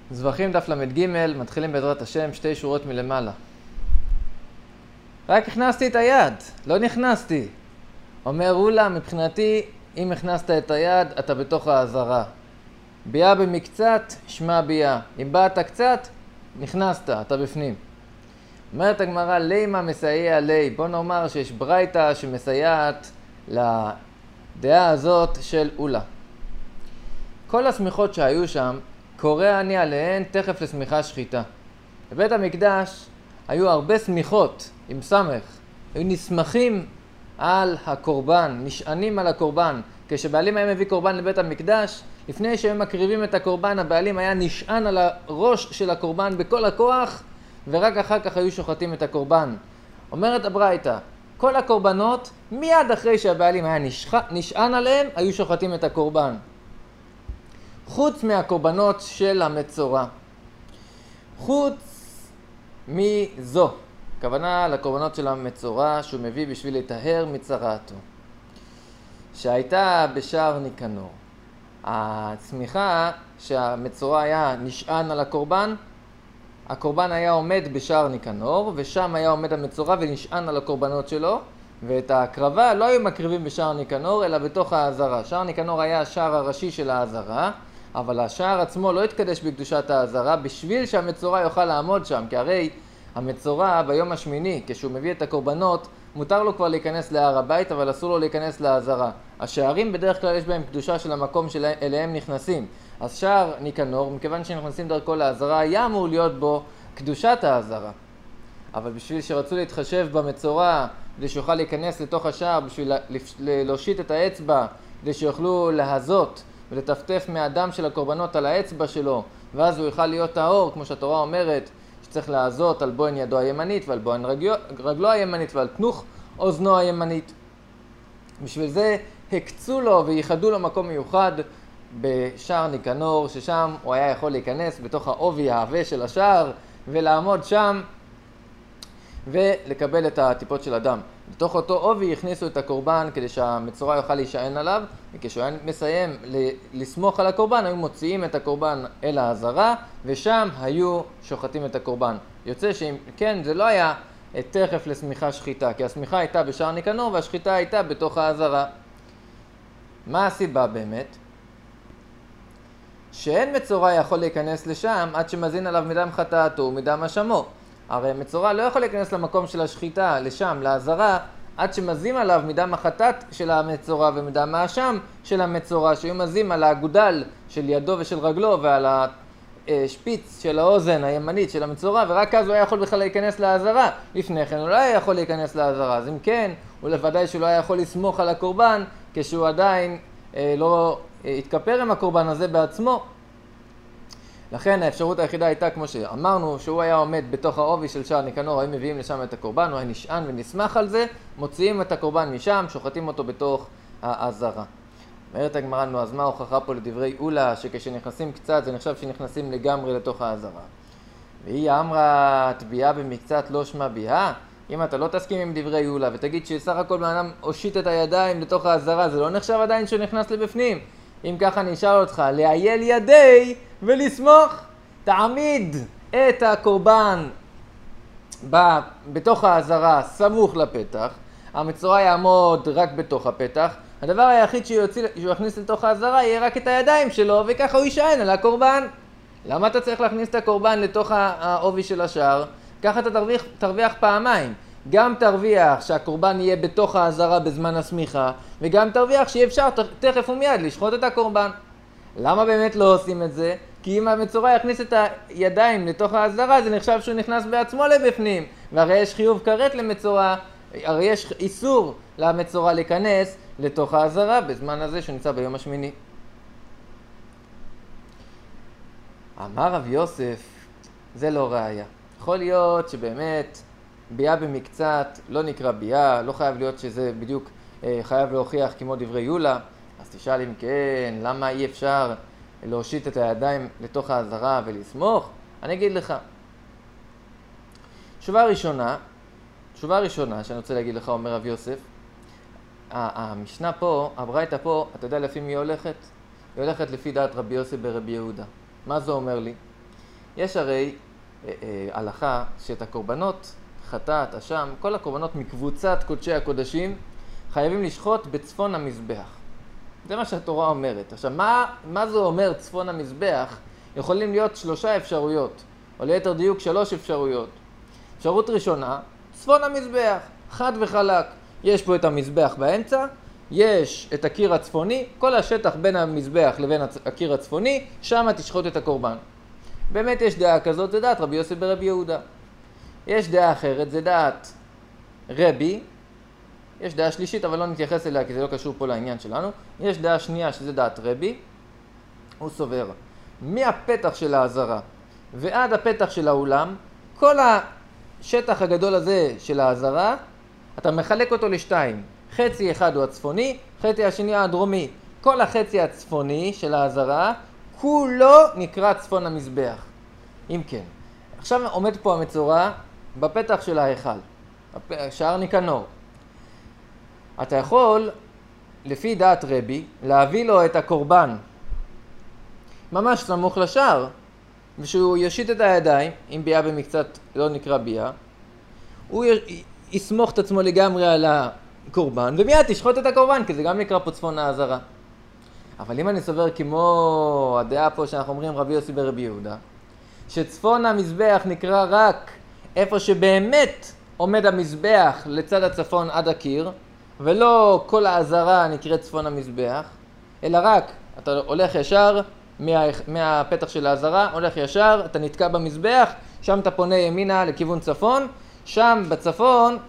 זבחים דף למד ג', מתחילים בעזרת השם, 2 שורות מלמעלה. רק הכנסתי את היד, לא נכנסתי. אומר אולה, מבחינתי, אם הכנסת את היד, אתה בתוך העזרה. ביאה במקצת, שמע ביאה. אם באת קצת, נכנסת, אתה בפנים. אומרת הגמרא, לימה מסייע לי. בוא נאמר שיש ברייתא שמסייעת לדעה הזאת של אולה. כל הסמיכות שהיו שם, קורא אני עליהן תכף לשמיכה שחיטה. בבית המקדש היו הרבה סמיכות עם סמך, היו נסמכים על הקורבן, נשענים על הקורבן. כשבעלים היה מביא קורבן לבית המקדש, לפני שהם מקריבים את הקורבן, הבעלים היה נשען על הראש של הקורבן בכל הכוח, ורק אחר כך היו שוחטים את הקורבן. אומרת הברייתא, כל הקורבנות, מיד אחרי שהבעלים היה נשען עליהם, היו שוחטים את הקורבן. חוץ מהקורבנות של המצורע. חוץ מזו. הכוונה לקורבנות של המצורע שהוא מביא בשביל לטהר מצרעתו. שהייתה בשער ניקנור. הצמיחה שהמצורע היה נשען על הקורבן, הקורבן היה עומד בשער ניקנור, ושם היה עומד המצורע ונשען על הקורבנות שלו, ואת ההקרבה לא היו מקריבים בשער ניקנור, אלא בתוך העזרה. שער ניקנור היה השער הראשי של העזרה, אבל השער עצמו לא התקדש בקדושת העזרה, בשביל שהמצורע יוכל לעמוד שם, כי הרי המצורע ביום השמיני, כשהוא מביא את הקורבנות, מותר לו כבר להיכנס להר הבית, אבל אסור לו להיכנס לעזרה. השערים בדרך כלל יש בהם קדושה של המקום שאליהם נכנסים. אז שער ניקנור, מכיוון שנכנסים דרכו לעזרה, היה אמור להיות בו קדושת העזרה. אבל בשביל שרצו להתחשב במצורע, כדי שיוכל להיכנס לתוך השער, בשביל להושיט את האצבע, כדי שיוכלו להזות ולטפטף מהדם של הקורבנות על האצבע שלו, ואז הוא יוכל להיות טהור, כמו שהתורה אומרת, שצריך להזות על בוהן ידו הימנית ועל בוהן רגלו הימנית ועל תנוך אוזנו הימנית. בשביל זה הקצו לו וייחדו לו מקום מיוחד בשער ניקנור, ששם הוא היה יכול להיכנס בתוך העובי העבה של השער ולעמוד שם ולקבל את הטיפות של הדם. בתוך אותו עובי הכניסו את הקורבן כדי שהמצורע יוכל להישען עליו, וכשהוא היה מסיים לסמוך על הקורבן, היו מוציאים את הקורבן אל העזרה, ושם היו שוחטים את הקורבן. יוצא שאם כן, זה לא היה תכף לשמיכה שחיטה, כי השמיכה הייתה בשער ניקנור והשחיטה הייתה בתוך העזרה. מה הסיבה באמת? שאין מצורע יכול להיכנס לשם עד שמזין עליו מדם חטאתו ומדם אשמו. הרי מצורע לא יכול להיכנס למקום של השחיטה, לשם, לעזרה, עד שמזים עליו מדם החטאת של המצורע ומדם האשם של המצורע, שהיו מזים על האגודל של ידו ושל רגלו ועל השפיץ של האוזן הימנית של המצורע, ורק אז הוא היה יכול בכלל להיכנס לעזרה. לפני כן הוא לא היה יכול להיכנס לעזרה, אז אם כן, הוא לוודאי שהוא לא היה יכול לסמוך על הקורבן, כשהוא עדיין לא התכפר עם הקורבן הזה בעצמו. לכן האפשרות היחידה הייתה, כמו שאמרנו, שהוא היה עומד בתוך העובי של שער ניקנור, היו מביאים לשם את הקורבן, הוא היה נשען ונסמך על זה, מוציאים את הקורבן משם, שוחטים אותו בתוך העזרה. אומרת הגמרא, נו, אז מה ההוכחה פה לדברי אולה, שכשנכנסים קצת זה נחשב שנכנסים לגמרי לתוך העזרה? והיא אמרה, תביעה במקצת לא שמע ביאה? אם אתה לא תסכים עם דברי אולה ותגיד שסך הכל בן אדם הושיט את הידיים לתוך העזרה, זה לא נחשב עדיין שנכנס לבפנים. אם ככה אני אשאל אותך, להייל ידי ולסמוך, תעמיד את הקורבן בתוך העזרה סמוך לפתח, המצורע יעמוד רק בתוך הפתח, הדבר היחיד שהוא יכניס לתוך העזרה יהיה רק את הידיים שלו, וככה הוא יישען על הקורבן. למה אתה צריך להכניס את הקורבן לתוך העובי של השער? ככה אתה תרוויח פעמיים. גם תרוויח שהקורבן יהיה בתוך העזרה בזמן הסמיכה, וגם תרוויח שיהיה אפשר תכף ומיד לשחוט את הקורבן. למה באמת לא עושים את זה? כי אם המצורע יכניס את הידיים לתוך העזרה, זה נחשב שהוא נכנס בעצמו לבפנים. והרי יש חיוב כרת למצורע, הרי יש איסור למצורע להיכנס לתוך העזרה בזמן הזה שנמצא ביום השמיני. אמר רב יוסף, זה לא ראיה. יכול להיות שבאמת ביאה במקצת לא נקרא ביאה, לא חייב להיות שזה בדיוק חייב להוכיח כמו דברי יולה. אז תשאל אם כן, למה אי אפשר להושיט את הידיים לתוך העזרה ולסמוך? אני אגיד לך. תשובה ראשונה שאני רוצה להגיד לך, אומר רב יוסף, המשנה פה, הברייתא פה, אתה יודע לפי מי היא הולכת? היא הולכת לפי דעת רבי יוסף ברבי יהודה. מה זה אומר לי? יש הרי הלכה שאת הקורבנות, חטאת, אשם, כל הקורבנות מקבוצת קודשי הקודשים חייבים לשחוט בצפון המזבח. זה מה שהתורה אומרת. עכשיו, מה זה אומר צפון המזבח? יכולים להיות 3 אפשרויות, או ליתר דיוק 3 אפשרויות. אפשרות ראשונה, צפון המזבח, חד וחלק. יש פה את המזבח באמצע, יש את הקיר הצפוני, כל השטח בין המזבח לבין הקיר הצפוני, שם תשחוט את הקורבן. באמת יש דעה כזאת, זה דעת רבי יוסי ברבי יהודה. יש דעה אחרת, זה דעת רבי, יש דעה שלישית אבל לא נתייחס אליה כי זה לא קשור פה לעניין שלנו. יש דעה שנייה שזה דעת רבי, הוא סובר מהפתח של העזרה ועד הפתח של האולם, כל השטח הגדול הזה של העזרה, אתה מחלק אותו לשתיים. חצי אחד הוא הצפוני, חצי השני הדרומי. כל החצי הצפוני של העזרה, כולו נקרא צפון המזבח. אם כן, עכשיו עומד פה המצורע בפתח של ההיכל, שער ניקנור. אתה יכול, לפי דעת רבי, להביא לו את הקורבן ממש סמוך לשער, ושהוא יושיט את הידיים, אם ביאה במקצת לא נקרא ביאה, הוא יסמוך את עצמו לגמרי על הקורבן, ומיד תשחוט את הקורבן, כי זה גם נקרא פה צפון העזרה. אבל אם אני סובר כמו הדעה פה שאנחנו אומרים רבי יוסי ברבי יהודה, שצפון המזבח נקרא רק איפה שבאמת עומד המזבח לצד הצפון עד הקיר, ולא כל העזרה נקראת צפון המזבח, אלא רק אתה הולך ישר מהפתח של העזרה, הולך ישר, אתה נתקע במזבח, שם אתה פונה ימינה לכיוון צפון, שם בצפון,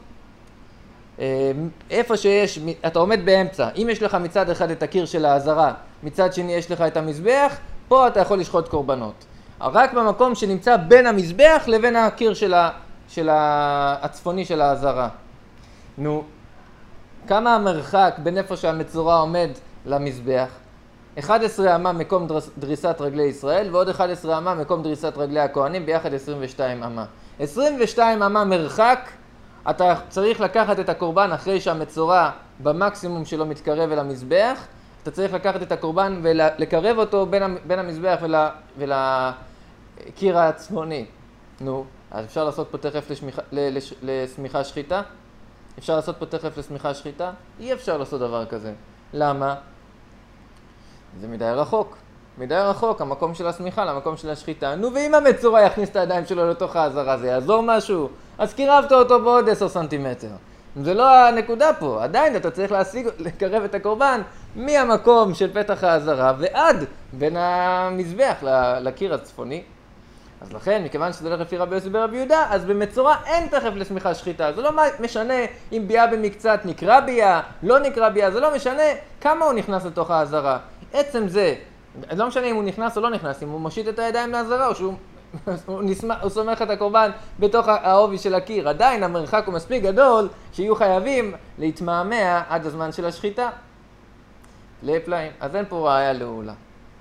איפה שיש, אתה עומד באמצע. אם יש לך מצד אחד את הקיר של העזרה, מצד שני יש לך את המזבח, פה אתה יכול לשחוט קורבנות. רק במקום שנמצא בין המזבח לבין הקיר הצפוני של העזרה. נו, כמה המרחק בין איפה שהמצורע עומד למזבח? 11 אמה מקום דריסת רגלי ישראל, ועוד 11 אמה מקום דריסת רגלי הכהנים, ביחד 22 אמה. 22 אמה מרחק, אתה צריך לקחת את הקורבן אחרי שהמצורע במקסימום שלו מתקרב אל המזבח, אתה צריך לקחת את הקורבן ולקרב אותו בין המזבח ולקיר הצפוני. נו, אז אפשר לעשות פה תכף לשמיכה שחיטה? אפשר לעשות פה תכף לשמיכה שחיטה? אי אפשר לעשות דבר כזה. למה? זה מדי רחוק. מדי רחוק, המקום של השמיכה למקום של השחיטה. נו, ואם המצורע יכניס את הידיים שלו לתוך העזרה, זה יעזור משהו? אז קירבת אותו בעוד 10 סנטימטר. זה לא הנקודה פה. עדיין אתה צריך לקרב את הקורבן מהמקום של פתח העזרה ועד בין המזבח לקיר הצפוני. אז לכן, מכיוון שזה הולך לפי רבי יוסי ברבי יהודה, אז במצורע אין תכף לשמיכה שחיטה. זה לא משנה אם ביאה במקצת נקרא ביאה, לא נקרא ביאה, זה לא משנה כמה הוא נכנס לתוך העזרה. עצם זה, לא משנה אם הוא נכנס או לא נכנס, אם הוא מושיט את הידיים לעזרה או שהוא סומך את הקורבן בתוך העובי של הקיר. עדיין המרחק הוא מספיק גדול שיהיו חייבים להתמהמה עד הזמן של השחיטה. לפלאים. אז אין פה ראיה לעולה.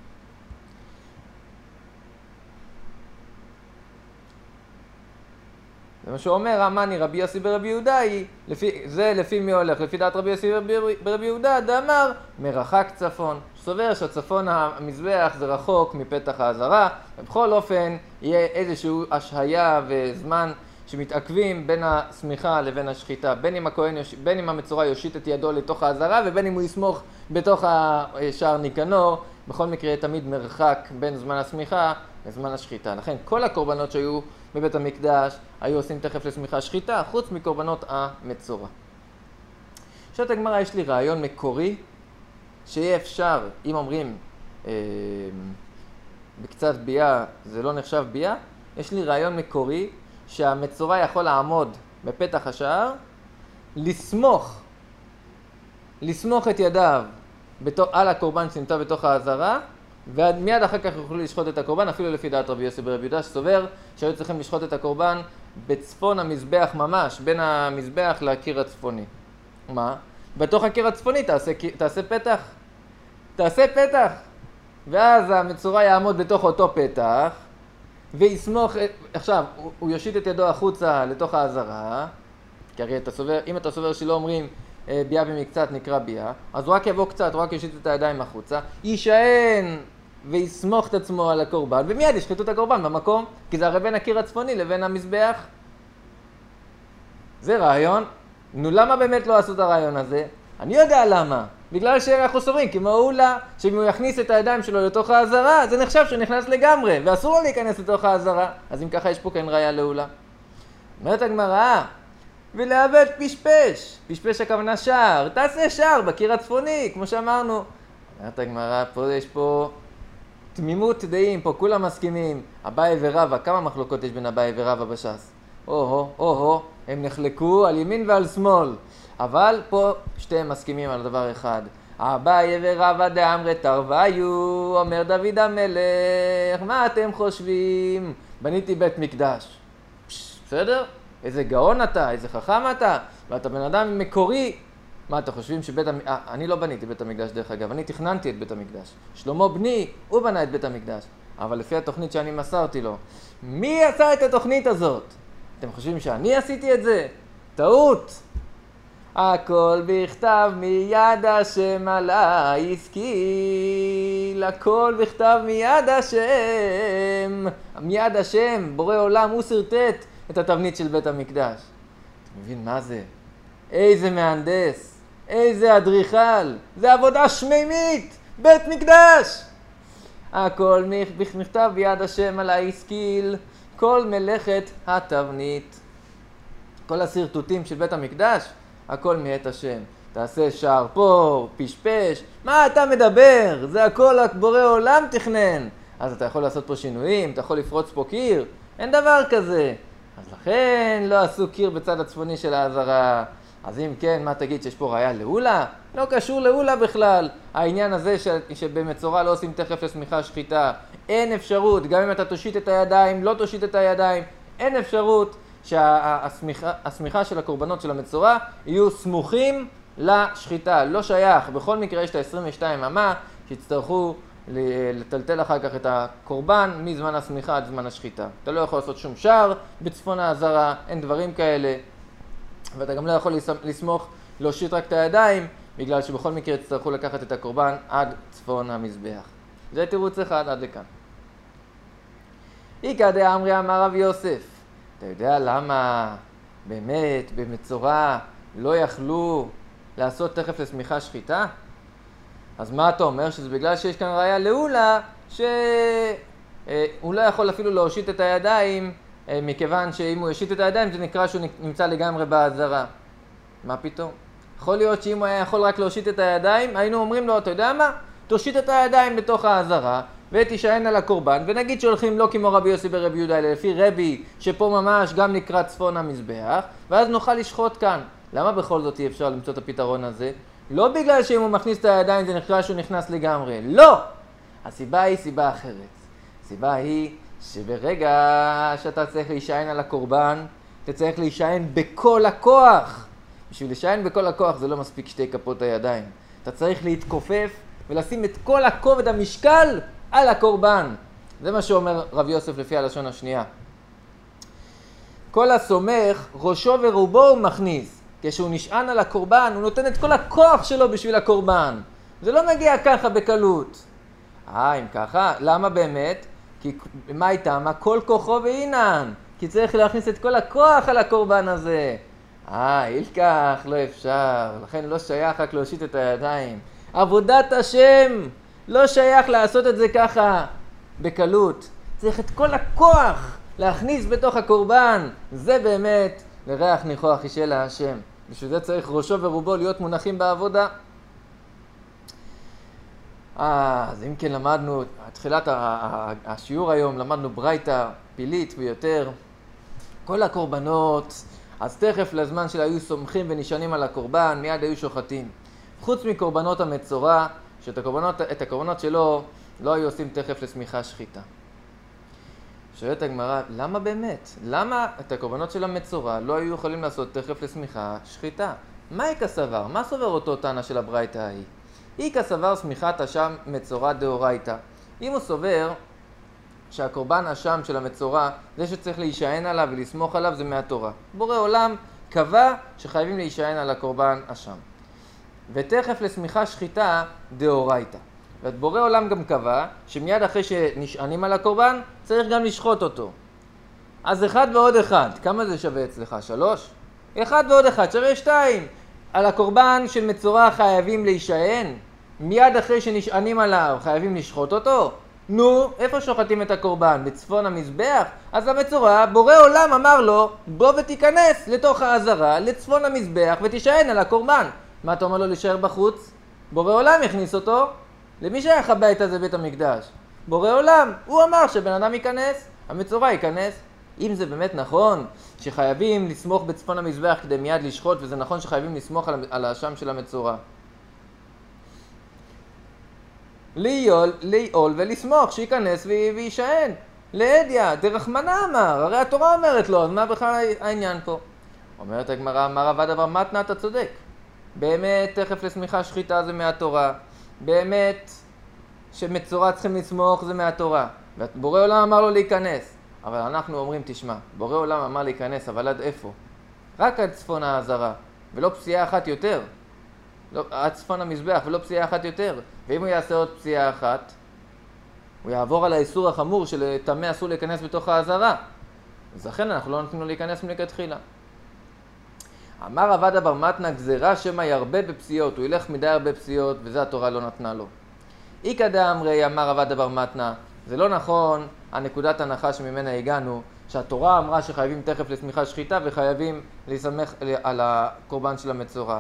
זה מה שאומר, אמני רבי יוסי ברבי יהודה, זה לפי מי הולך? לפי דעת רבי יוסי ברבי יהודה, דאמר מרחק צפון. סובר שהצפון המזבח זה רחוק מפתח העזרה, ובכל אופן יהיה איזשהו השהיה וזמן שמתעכבים בין השמיכה לבין השחיטה, בין אם המצורע יושיט את ידו לתוך העזרה ובין אם הוא יסמוך בתוך השער ניקנור. בכל מקרה תמיד מרחק בין זמן השמיכה לזמן השחיטה. לכן כל הקורבנות שהיו בבית המקדש היו עושים תכף לשמיכה שחיטה, חוץ מקורבנות המצורע. שעת הגמרא, יש לי רעיון מקורי שיהיה אפשר, אם אומרים בקצת ביאה זה לא נחשב ביאה, יש לי רעיון מקורי שהמצורע יכול לעמוד בפתח השער, לסמוך את ידיו על הקורבן שנמצא בתוך העזרה, ומיד אחר כך יוכלו לשחוט את הקורבן, אפילו לפי דעת רבי יוסי ברבי יהודה שסובר שהיו צריכים לשחוט את הקורבן בצפון המזבח ממש, בין המזבח לקיר הצפוני. מה? בתוך הקיר הצפוני תעשה פתח, ואז המצורע יעמוד בתוך אותו פתח, ויסמוך, עכשיו, הוא יושיט את ידו החוצה לתוך העזרה, כי הרי אם אתה סובר שלא אומרים ביאה במקצת נקרא ביאה, אז הוא רק יבוא קצת, הוא רק יושיט את הידיים החוצה, יישען ויסמוך את עצמו על הקורבן, ומיד ישחטו את הקורבן במקום, כי זה הרי בין הקיר הצפוני לבין המזבח. זה רעיון. נו, למה באמת לא עשו את הרעיון הזה? אני יודע למה. בגלל שאנחנו סוברים, כמו אולה, שאם הוא יכניס את הידיים שלו לתוך העזרה, זה נחשב שהוא נכנס לגמרי, ואסור לו להיכנס לתוך העזרה. אז אם ככה יש פה כן ראיה לאולה. אומרת הגמרא, ולאבד פשפש. פשפש הכוונה שער. תעשה שער בקיר הצפוני, כמו שאמרנו. אומרת הגמרא, פה יש פה תמימות דעים, פה כולם מסכימים. אביי ורבא, כמה מחלוקות יש בין אביי ורבא בש"ס? הם נחלקו על ימין ועל שמאל. אבל פה שתיהם מסכימים על דבר אחד. אביי ורבא דאמרי תרוויו, אומר דוד המלך, מה אתם חושבים? בניתי בית מקדש. בסדר? איזה גאון אתה, איזה חכם אתה, ואתה בן אדם מקורי. מה, אתה חושבים אני לא בניתי בית המקדש דרך אגב, אני תכננתי את בית המקדש. שלמה בני, הוא בנה את בית המקדש. אבל לפי התוכנית שאני מסרתי לו, מי עשה את התוכנית הזאת? אתם חושבים שאני עשיתי את זה? טעות! הכל בכתב מיד השם עלי השכיל, הכל בכתב מיד השם. מיד השם, בורא עולם, הוא סרטט את התבנית של בית המקדש. אתה מבין מה זה? איזה מהנדס, איזה אדריכל, זה עבודה שמימית, בית מקדש. הכל בכתב ביד השם עלי השכיל, כל מלאכת התבנית. כל הסרטוטים של בית המקדש, הכל מאת השם. תעשה שער פה, פשפש, מה אתה מדבר? זה הכל בורא עולם תכנן. אז אתה יכול לעשות פה שינויים, אתה יכול לפרוץ פה קיר, אין דבר כזה. אז לכן לא עשו קיר בצד הצפוני של העזרה. אז אם כן, מה תגיד, שיש פה ראיה לאולה? לא קשור לאולה בכלל. העניין הזה שבמצורע לא עושים תכף לשמיכה שחיטה. אין אפשרות, גם אם אתה תושיט את הידיים, לא תושיט את הידיים, אין אפשרות שהשמיכה של הקורבנות של המצורע יהיו סמוכים לשחיטה. לא שייך. בכל מקרה יש את ה-22 אמה שיצטרכו לטלטל אחר כך את הקורבן מזמן השמיכה עד זמן השחיטה. אתה לא יכול לעשות שום שער בצפון העזרה, אין דברים כאלה. ואתה גם לא יכול לסמוך, להושיט רק את הידיים, בגלל שבכל מקרה יצטרכו לקחת את הקורבן עד צפון המזבח. זה תירוץ אחד עד לכאן. איכא דאמרי אמר רב יוסף. אתה יודע למה באמת במצורע לא יכלו לעשות תכף לשמיכה שחיטה? אז מה אתה אומר? שזה בגלל שיש כאן ראיה לאולה, שהוא לא יכול אפילו להושיט את הידיים, מכיוון שאם הוא יושיט את הידיים זה נקרא שהוא נמצא לגמרי בעזרה. מה פתאום? יכול להיות שאם הוא היה יכול רק להושיט את הידיים, היינו אומרים לו, אתה יודע מה? תושיט את הידיים בתוך העזרה ותישען על הקורבן, ונגיד שהולכים לא כמו רבי יוסי ברבי יהודה, אלא לפי רבי שפה ממש גם נקרא צפון המזבח, ואז נוכל לשחוט כאן. למה בכל זאת אי אפשר למצוא את הפתרון הזה? לא בגלל שאם הוא מכניס את הידיים זה נקרא שהוא נכנס לגמרי, לא! הסיבה היא סיבה אחרת. הסיבה היא שברגע שאתה צריך להישען על הקורבן, אתה צריך להישען בכל הכוח. בשביל להישען בכל הכוח זה לא מספיק שתי כפות הידיים. אתה צריך להתכופף ולשים את כל הכובד המשקל על הקורבן. זה מה שאומר רב יוסף לפי הלשון השנייה. כל הסומך, ראשו ורובו הוא מכניס. כשהוא נשען על הקורבן, הוא נותן את כל הכוח שלו בשביל הקורבן. זה לא מגיע ככה בקלות. אם ככה, למה באמת? כי מה איתה? מה כל כוחו ואינן? כי צריך להכניס את כל הכוח על הקורבן הזה. אילכך, לא אפשר. לכן לא שייך רק להושיט את הידיים. עבודת השם לא שייך לעשות את זה ככה בקלות. צריך את כל הכוח להכניס בתוך הקורבן. זה באמת לריח ניחוח אישה להשם. בשביל זה צריך ראשו ורובו להיות מונחים בעבודה. אז אם כן למדנו, תחילת השיעור היום למדנו ברייתא פילית ויותר. כל הקורבנות, אז תכף לזמן של היו סומכים ונשענים על הקורבן, מיד היו שוחטים. חוץ מקורבנות המצורע, שאת הקורבנות שלו לא היו עושים תכף לשמיכה שחיטה. שואלת הגמרא, למה באמת? למה את הקורבנות של המצורע לא היו יכולים לעשות תכף לשמיכה שחיטה? מה איכא סבר? מה סובר אותו תנא של הברייתא ההיא? איכא סבר שמיכת אשם מצורע דאורייתא. אם הוא סובר שהקורבן אשם של המצורע, זה שצריך להישען עליו ולסמוך עליו, זה מהתורה. בורא עולם קבע שחייבים להישען על הקורבן אשם. ותכף לשמיכה שחיטה דאורייתא. ובורא עולם גם קבע שמיד אחרי שנשענים על הקורבן, צריך גם לשחוט אותו. אז 1 ועוד 1, כמה זה שווה אצלך? 3? 1 ועוד 1 שווה 2. על הקורבן של מצורע חייבים להישען, מיד אחרי שנשענים עליו חייבים לשחוט אותו. נו, איפה שוחטים את הקורבן? בצפון המזבח? אז המצורע, בורא עולם אמר לו, בוא ותיכנס לתוך העזרה, לצפון המזבח ותישען על הקורבן. מה אתה אומר לו להישאר בחוץ? בורא עולם יכניס אותו. למי שייך הבית הזה בית המקדש? בורא עולם. הוא אמר שבן אדם ייכנס, המצורע ייכנס. אם זה באמת נכון שחייבים לסמוך בצפון המזבח כדי מיד לשחוט, וזה נכון שחייבים לסמוך על האשם של המצורע. ליעול ולסמוך, שייכנס ויישען. להדיא, דרחמנא אמר, הרי התורה אומרת לו, אז מה בכלל העניין פה? אומרת הגמרא, אמר עבד אבר מתנא, אתה צודק. באמת, תכף לשמיכה שחיטה זה מהתורה. באמת, שמצורע צריכים לסמוך זה מהתורה. ובורא עולם אמר לו להיכנס. אבל אנחנו אומרים, תשמע, בורא עולם אמר להיכנס, אבל עד איפה? רק עד צפון העזרה, ולא פסיעה אחת יותר. לא, עד צפון המזבח, ולא פסיעה אחת יותר. ואם הוא יעשה עוד פסיעה אחת, הוא יעבור על האיסור החמור של טמא אסור להיכנס בתוך העזרה. אז לכן אנחנו לא נותנים לו להיכנס מלכתחילה. אמר עבד אבר מתנא, גזירה שמא ירבה בפסיעות, הוא ילך מדי הרבה פסיעות, וזה התורה לא נתנה לו. איכא דאמרי, אמר עבד אבר מתנא, זה לא נכון, הנקודת הנחה שממנה הגענו, שהתורה אמרה שחייבים תכף לשמיכה שחיטה וחייבים להסמך על הקורבן של המצורע.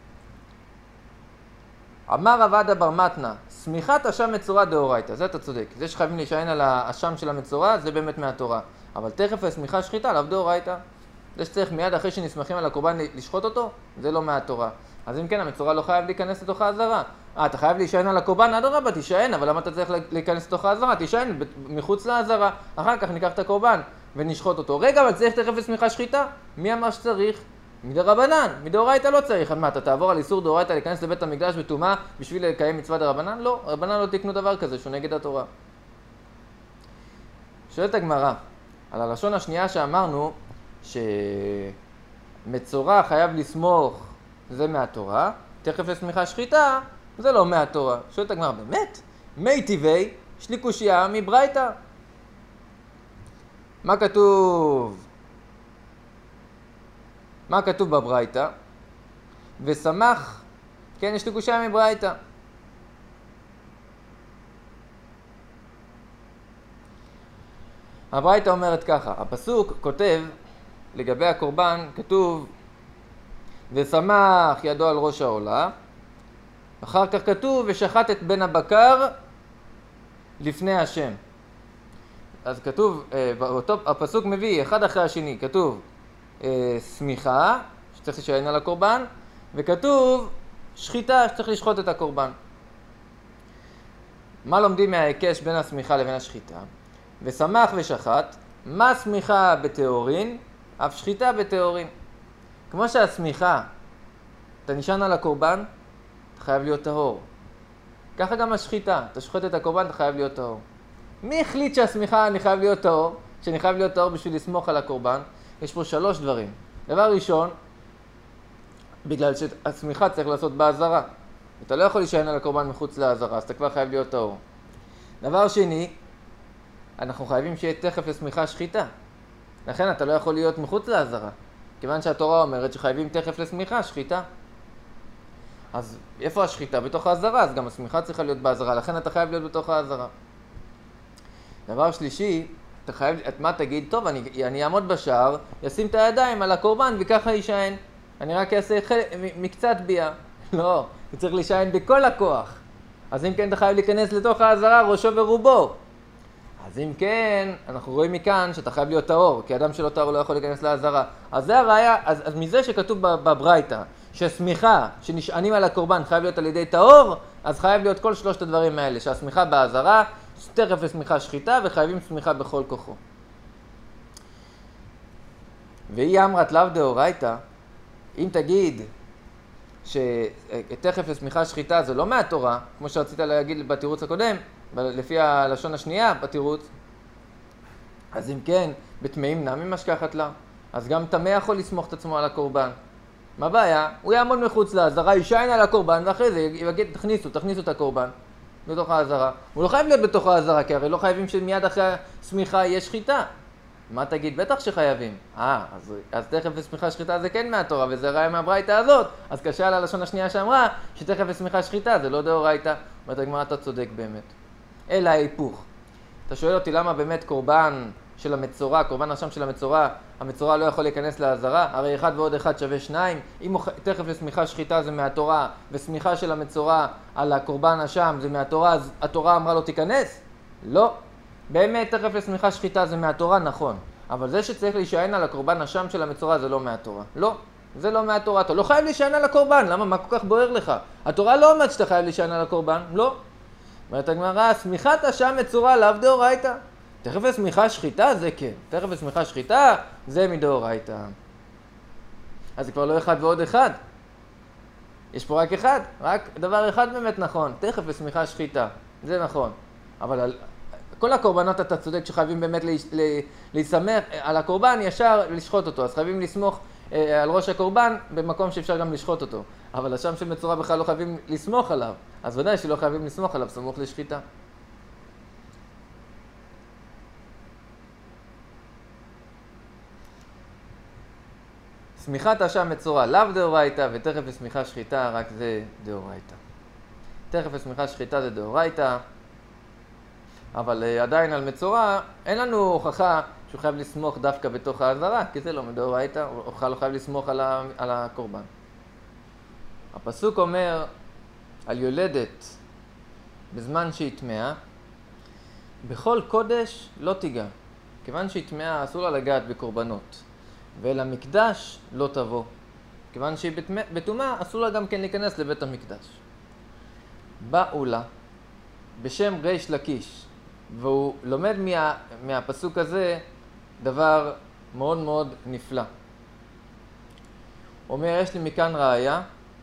אמר עבד אבר מתנא, סמיכת אשם מצורע דאורייתא, זה אתה צודק. זה שחייבים להישען על האשם של המצורע, זה באמת מהתורה. אבל תכף לשמיכה שחיטה, לאו דאורייתא. זה שצריך מיד אחרי שנסמכים על הקורבן לשחוט אותו, זה לא מהתורה. אז אם כן, המצורע לא חייב להיכנס לתוך העזרה. אתה חייב להישען על הקורבן, אדרבה, תישען, אבל למה אתה צריך להיכנס לתוך העזרה? תישען מחוץ לעזרה. אחר כך ניקח את הקורבן ונשחוט אותו. רגע, אבל צריך תכף לשמיכה שחיטה? מי אמר שצריך? מדרבנן, מדאורייתא לא צריך. מה, אתה תעבור על איסור דאורייתא להיכנס לבית המקדש בטומאה בשביל לקיים מצווה דרבנן? לא, רבנן לא תקנו דבר כזה, שהוא נגד התורה. שואלת הגמרא, על הלשון השנייה שאמרנו, שמצורע חייב לסמוך, זה מהתורה, תכף לשמיכה שחיטה, זה לא מהתורה. שואלת הגמרא, באמת? מי טבעי, יש לי קושיה מברייתא. מה כתוב? מה כתוב בברייתא? ושמח, כן, יש לי קושיה מברייתא. הברייתא אומרת ככה, הפסוק כותב, לגבי הקורבן, כתוב, ושמח ידו על ראש העולה, אחר כך כתוב, ושחט את בן הבקר לפני השם. אז כתוב, הפסוק מביא אחד אחרי השני, כתוב סמיכה, שצריך להישען על הקורבן, וכתוב שחיטה, שצריך לשחוט את הקורבן. מה לומדים מההיקש בין הסמיכה לבין השחיטה? ושמח ושחט, מה סמיכה בטהורין, אף שחיטה בטהורין. כמו שהסמיכה, אתה נשען על הקורבן, אתה חייב להיות טהור. ככה גם השחיטה, אתה שוחט את הקורבן, אתה חייב להיות טהור. מי החליט שהסמיכה אני חייב להיות טהור? שאני חייב להיות טהור בשביל לסמוך על הקורבן? יש פה 3 דברים. דבר ראשון, בגלל שהסמיכה צריך לעשות בעזרה. אתה לא יכול להישען על הקורבן מחוץ לעזרה, אז אתה כבר חייב להיות טהור. דבר שני, אנחנו חייבים שיהיה תכף לסמיכה שחיטה. לכן אתה לא יכול להיות מחוץ לעזרה. כיוון שהתורה אומרת שחייבים תכף לסמיכה שחיטה. אז איפה השחיטה? בתוך העזרה, אז גם הסמיכה צריכה להיות בעזרה, לכן אתה חייב להיות בתוך העזרה. דבר שלישי, אתה חייב, מה תגיד? טוב, אני אעמוד בשער, אשים את הידיים על הקורבן וככה יישען. אני רק אעשה מקצת בייה. לא, אתה צריך להישען בכל הכוח. אז אם כן, אתה חייב להיכנס לתוך העזרה, ראשו ורובו. אז אם כן, אנחנו רואים מכאן שאתה חייב להיות טהור, כי אדם שלא טהור לא יכול להיכנס לעזרה. אז זה הראיה, אז מזה שכתוב בברייתא, שהסמיכה שנשענים על הקורבן חייב להיות על ידי טהור, אז חייב להיות כל 3 הדברים האלה, שהסמיכה בעזרה, תכף לסמיכה שחיטה, וחייבים סמיכה בכל כוחו. והיא אמרת לאו דאורייתא, אם תגיד שתכף לסמיכה שחיטה זה לא מהתורה, כמו שרצית להגיד בתירוץ הקודם, לפי הלשון השנייה בתירוץ, אז אם כן, בטמאים נמי משכחת לה, אז גם טמא יכול לסמוך את עצמו על הקורבן. מה הבעיה? הוא יעמוד מחוץ לעזרה, יישען על הקורבן, ואחרי זה יגיד, תכניסו את הקורבן. בתוך העזרה. הוא לא חייב להיות בתוך העזרה, כי הרי לא חייבים שמיד אחרי השמיכה יש שחיטה. מה תגיד? בטח שחייבים. אז תכף ושמיכה שחיטה זה כן מהתורה, וזה ראיה מהברייתא הזאת. אז קשה על הלשון השנייה שאמרה, שתכף ושמיכה שחיטה זה לא דאורייתא. אומרת הגמרא, אתה צודק באמת. אלא ההיפוך. אתה שואל אותי למה באמת קורבן של המצורע, קורבן השם של המצורע, המצורע לא יכול להיכנס לעזרה? הרי 1 ועוד 1 שווה 2. אם תכף ושמיכה שחיטה זה מהתורה, ושמיכה של המצורע על הקורבן השם זה מהתורה, אז התורה אמרה לו תיכנס? לא. באמת תכף ושמיכה שחיטה זה מהתורה, נכון. אבל זה שצריך להישען על הקורבן השם של המצורע זה לא מהתורה. לא. זה לא מהתורה. אתה לא חייב להישען על הקורבן. למה? מה כל כך בוער לך? התורה לא אומרת שאתה חייב להישען על הקורבן. לא. אומרת הגמרא, שמיכת השם מצורע לאו דאורייתא. תכף ושמיכה שחיטה זה כן. תכף ושמיכה שחיטה זה מדאורייתא. אז זה כבר לא 1 ועוד 1. יש פה רק 1. רק דבר אחד באמת נכון. תכף ושמיכה שחיטה. זה נכון. אבל על כל הקורבנות אתה צודק שחייבים באמת להסמך על הקורבן ישר לשחוט אותו. אז חייבים לסמוך על ראש הקורבן במקום שאפשר גם לשחוט אותו. אבל השם של מצורע בכלל לא חייבים לסמוך עליו. אז ודאי שלא חייבים לסמוך עליו סמוך לשחיטה. שמיכת השם מצורע לאו דאורייתא, ותכף ושמיכה שחיטה רק זה דאורייתא. תכף ושמיכה שחיטה זה דאורייתא, אבל עדיין על מצורע אין לנו הוכחה שהוא חייב לסמוך דווקא בתוך העזרה, כי זה לא מדאורייתא, הוא בכלל לא חייב לסמוך על הקורבן. הפסוק אומר על יולדת בזמן שהיא טמאה, בכל קודש לא תיגע, כיוון שהיא טמאה אסור לה לגעת בקורבנות, ואל המקדש לא תבוא, כיוון שהיא בטומאה אסור לה גם כן להיכנס לבית המקדש. באו לה בשם ריש לקיש, והוא לומד מהפסוק הזה דבר מאוד מאוד נפלא. הוא אומר, יש לי מכאן ראיה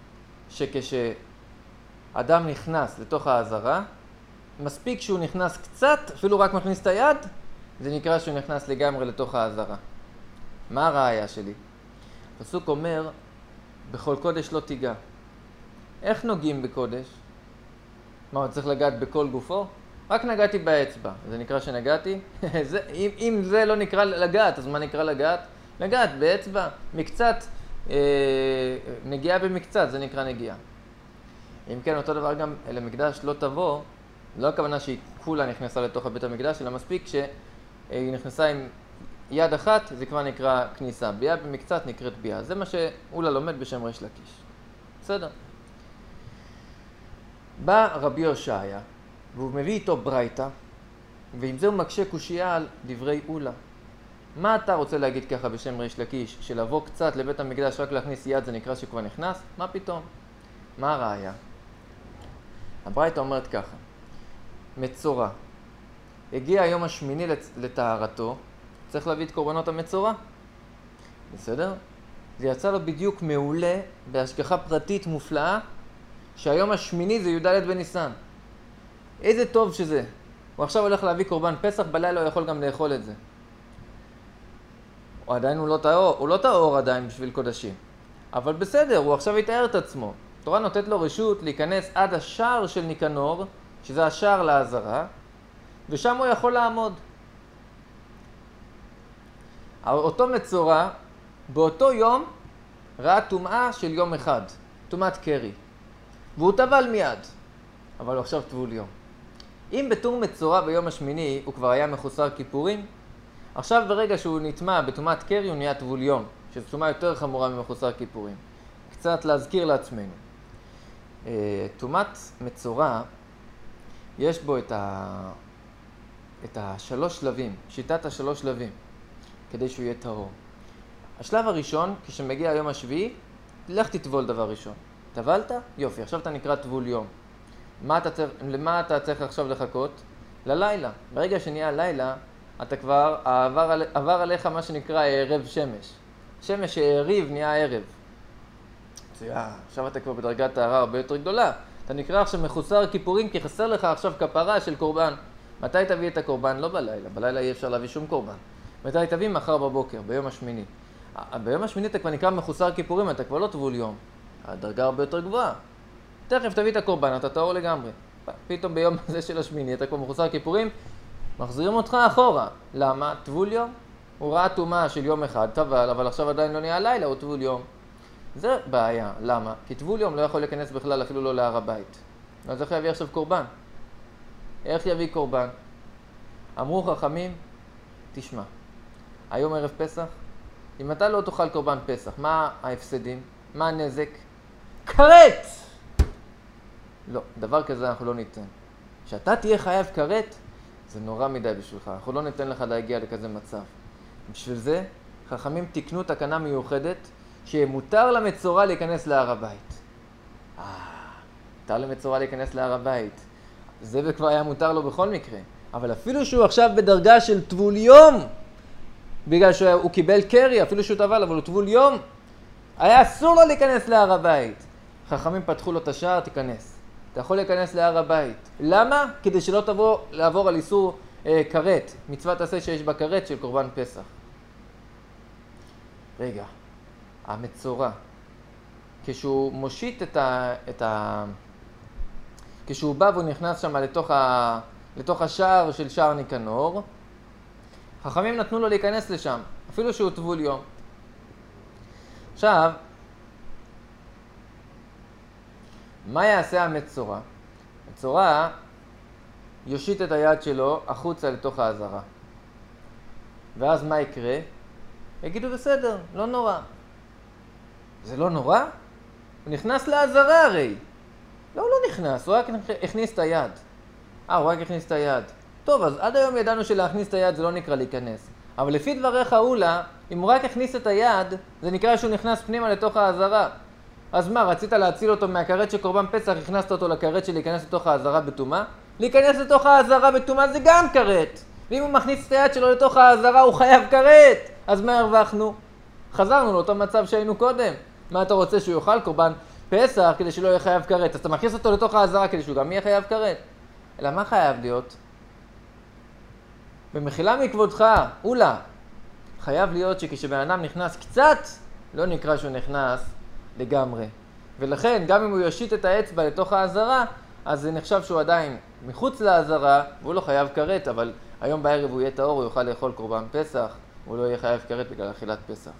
שכשאדם נכנס לתוך העזרה, מספיק שהוא נכנס קצת, אפילו רק מכניס את היד, זה נקרא שהוא נכנס לגמרי לתוך העזרה. מה הראיה שלי? הפסוק אומר, בכל קודש לא תיגע. איך נוגעים בקודש? מה, צריך לגעת בכל גופו? רק נגעתי באצבע, זה נקרא שנגעתי? אם זה לא נקרא לגעת, אז מה נקרא לגעת? לגעת באצבע, מקצת, נגיעה במקצת, זה נקרא נגיעה. אם כן, אותו דבר גם אל המקדש לא תבוא, לא הכוונה שהיא כולה נכנסה לתוך בית המקדש, אלא מספיק שהיא נכנסה עם יד אחת, זה כבר נקרא כניסה. ביאה במקצת נקראת ביאה. זה מה שאולה לומד בשם ריש לקיש. בסדר. בא רבי הושעיה, והוא מביא איתו ברייתא, ועם זה הוא מקשה קושייה על דברי אולה. מה אתה רוצה להגיד ככה בשם ריש לקיש, שלבוא קצת לבית המקדש רק להכניס יד זה נקרא שכבר נכנס? מה פתאום? מה הראיה? הברייתא אומרת ככה, מצורע, הגיע היום השמיני לטהרתו, צריך להביא את קורבנות המצורע. בסדר? זה יצא לו בדיוק מעולה בהשגחה פרטית מופלאה, שהיום השמיני זה י"ד בניסן. איזה טוב שזה. הוא עכשיו הולך להביא קורבן פסח, בלילה הוא יכול גם לאכול את זה. הוא עדיין הוא לא טהור עדיין בשביל קודשים. אבל בסדר, הוא עכשיו יתאר את עצמו. התורה נותנת לו רשות להיכנס עד השער של ניקנור, שזה השער לעזרה, ושם הוא יכול לעמוד. אותו מצורע, באותו יום, ראה טומאה של יום אחד, טומאת קרי. והוא טבל מיד, אבל הוא עכשיו טבול יום. אם בתור מצורע ביום השמיני הוא כבר היה מחוסר כיפורים, עכשיו ברגע שהוא נטמע בטומאת קרי הוא נהיה טבול יום, שזו טומאה יותר חמורה ממחוסר כיפורים. קצת להזכיר לעצמנו. טומאת מצורע, יש בו את השלוש שלבים, שיטת השלוש שלבים, כדי שהוא יהיה טהור. השלב הראשון, כשמגיע היום השביעי, לך תטבול דבר ראשון. טבלת? יופי, עכשיו אתה נקרא טבול יום. למה אתה צריך עכשיו לחכות? ללילה. ברגע שנהיה הלילה, אתה כבר עבר עליך מה שנקרא ערב שמש. שמש העריב נהיה ערב. עכשיו אתה כבר בדרגת טהרה הרבה יותר גדולה. אתה נקרא עכשיו מחוסר כיפורים כי חסר לך עכשיו כפרה של קורבן. מתי תביא את הקורבן? לא בלילה. בלילה אי אפשר להביא שום קורבן. מתי תביא? מחר בבוקר, ביום השמיני. ביום השמיני אתה כבר נקרא מחוסר כיפורים, אתה כבר לא טבול יום. הדרגה הרבה יותר גבוהה. תכף תביא את הקורבן, אתה טהור לגמרי. פתאום ביום הזה של השמיני, אתה כבר מחוסר כיפורים, מחזירים אותך אחורה. למה? טבול יום. הוא ראה טומאה של יום אחד, טבל, אבל עכשיו עדיין לא נהיה לילה, הוא טבול יום. זה בעיה. למה? כי טבול יום לא יכול להיכנס בכלל, אפילו לא להר הבית. אז איך יביא עכשיו קורבן? איך יביא קורבן? אמרו חכמים, תשמע, היום ערב פסח, אם אתה לא תאכל קורבן פסח, מה ההפסדים? מה הנזק? כרת! לא, דבר כזה אנחנו לא ניתן. שאתה תהיה חייב כרת, זה נורא מדי בשבילך. אנחנו לא ניתן לך להגיע לכזה מצב. בשביל זה, חכמים תקנו תקנה מיוחדת, שמותר למצורע להיכנס להר הבית. מותר למצורע להיכנס להר הבית. זה כבר היה מותר לו בכל מקרה. אבל אפילו שהוא עכשיו בדרגה של טבול יום, בגלל שהוא קיבל קרי, אפילו שהוא טבל, אבל הוא טבול יום, היה אסור לו להיכנס להר הבית. חכמים פתחו לו את השער, תיכנס. אתה יכול להיכנס להר הבית. למה? כדי שלא לעבור על איסור כרת. מצוות עשה שיש בה כרת של קורבן פסח. רגע, המצורע, כשהוא מושיט כשהוא בא והוא נכנס שם לתוך השער של שער ניקנור, חכמים נתנו לו להיכנס לשם, אפילו שהוא טבול יום. עכשיו, מה יעשה המצורע? המצורע יושיט את היד שלו החוצה לתוך העזרה. ואז מה יקרה? יגידו בסדר, לא נורא. זה לא נורא? הוא נכנס לעזרה הרי. לא, הוא לא נכנס, הוא רק הכניס את היד. הוא רק הכניס את היד. טוב, אז עד היום ידענו שלהכניס את היד זה לא נקרא להיכנס. אבל לפי דבריך אולה, אם הוא רק הכניס את היד, זה נקרא שהוא נכנס פנימה לתוך העזרה. אז מה, רצית להציל אותו מהכרת של קורבן פסח, הכנסת אותו לכרת של להיכנס לתוך העזרה בטומאה? להיכנס לתוך העזרה בטומאה זה גם כרת. ואם הוא מכניס את היד שלו לתוך העזרה, הוא חייב כרת. אז מה הרווחנו? חזרנו לאותו מצב שהיינו קודם. מה אתה רוצה שהוא יאכל קורבן פסח כדי שלא יהיה חייב כרת? אז אתה מכניס אותו לתוך העזרה כדי שהוא גם יהיה חייב כרת. אלא מה חייב להיות? במחילה מכבודך, אולה, חייב להיות שכשבן אדם נכנס קצת, לא נקרא שהוא נכנס לגמרי. ולכן, גם אם הוא יושיט את האצבע לתוך העזרה, אז זה נחשב שהוא עדיין מחוץ לעזרה, והוא לא חייב כרת, אבל היום בערב הוא יהיה טהור, הוא יוכל לאכול קורבן פסח, הוא לא יהיה חייב כרת בגלל אכילת פסח.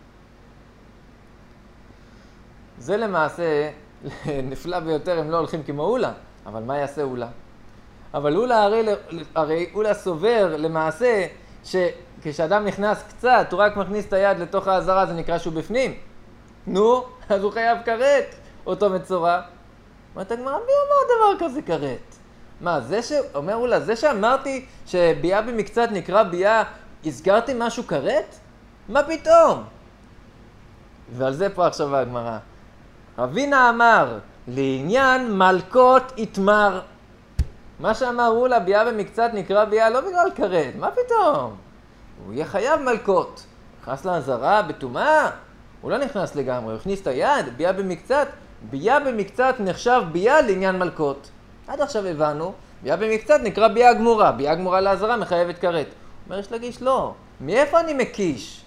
זה למעשה נפלא ביותר, הם לא הולכים כמו אולה, אבל מה יעשה אולה? אבל הרי אולה סובר למעשה שכשאדם נכנס קצת, הוא רק מכניס את היד לתוך העזרה, זה נקרא שהוא בפנים. נו, אז הוא חייב כרת, אותו מצורע. אומרת הגמרא, מי אמר דבר כזה כרת? מה, אומר אולה, זה שאמרתי שביאה במקצת נקרא ביאה, הזכרתי משהו כרת? מה פתאום? ועל זה פה עכשיו הגמרא. רבינה אמר, לעניין מלכות יתמר. מה שאמר אולה, ביאה במקצת נקרא ביאה לא בגלל כרת, מה פתאום? הוא יהיה חייב מלכות. נכנס לעזרה בטומאה, הוא לא נכנס לגמרי, הוא הכניס את היד, ביאה במקצת. ביאה במקצת נחשב ביאה לעניין מלכות. עד עכשיו הבנו, ביאה במקצת נקרא ביאה גמורה. ביאה גמורה לעזרה מחייבת כרת. אומר יש להגיש לא, מאיפה אני מקיש?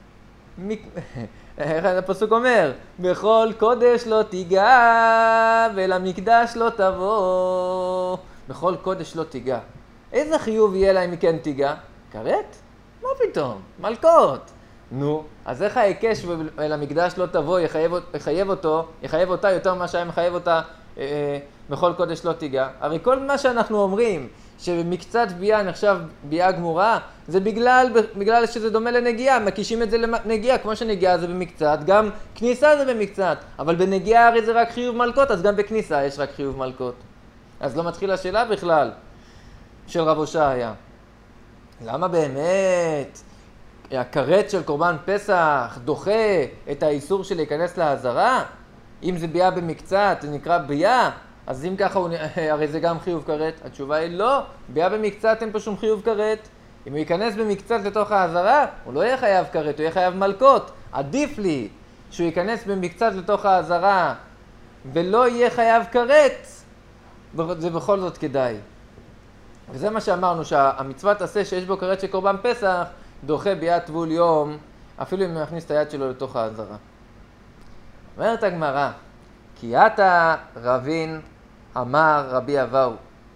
איך הפסוק אומר? בכל קודש לא תיגע ולמקדש לא תבוא. בכל קודש לא תיגע. איזה חיוב יהיה לה אם היא כן תיגע? כרת? מה פתאום? מלכות. נו, אז איך ההיקש ולמקדש לא תבוא יחייב אותה יותר ממה שהיה מחייב אותה בכל קודש לא תיגע? הרי כל מה שאנחנו אומרים שבמקצת ביאה נחשב ביאה גמורה, זה בגלל שזה דומה לנגיעה, מקישים את זה לנגיעה, כמו שנגיעה זה במקצת, גם כניסה זה במקצת, אבל בנגיעה הרי זה רק חיוב מלכות, אז גם בכניסה יש רק חיוב מלכות. אז לא מתחילה השאלה בכלל של רב הושעיה. למה באמת הכרת של קורבן פסח דוחה את האיסור של להיכנס לעזרה? אם זה ביאה במקצת, זה נקרא ביאה, אז אם ככה, הרי זה גם חיוב כרת. התשובה היא לא, ביאה במקצת אין פה שום חיוב כרת. אם הוא ייכנס במקצת לתוך העזרה, הוא לא יהיה חייב כרת, הוא יהיה חייב מלכות. עדיף לי שהוא ייכנס במקצת לתוך העזרה ולא יהיה חייב כרת, זה בכל זאת כדאי. וזה מה שאמרנו, שהמצוות עשה שיש בו כרת של קורבן פסח, דוחה ביאת טבול יום, אפילו אם הוא יכניס את היד שלו לתוך העזרה. אומרת הגמרא, כי אתה רבין אמר רבי אבאו.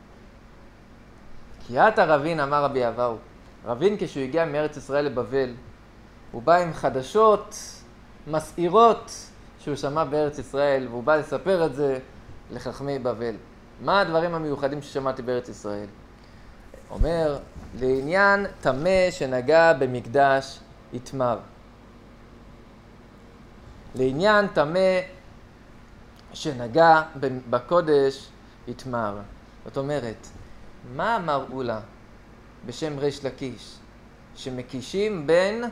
כי עתה רבין אמר רבי אבאו. רבין כשהוא הגיע מארץ ישראל לבבל, הוא בא עם חדשות מסעירות שהוא שמע בארץ ישראל, והוא בא לספר את זה לחכמי בבל. מה הדברים המיוחדים ששמעתי בארץ ישראל? אומר, לעניין טמא שנגע במקדש יתמר. לעניין טמא שנגע בקודש יתמר. זאת אומרת, מה אמר אולה בשם ריש לקיש? שמקישים בין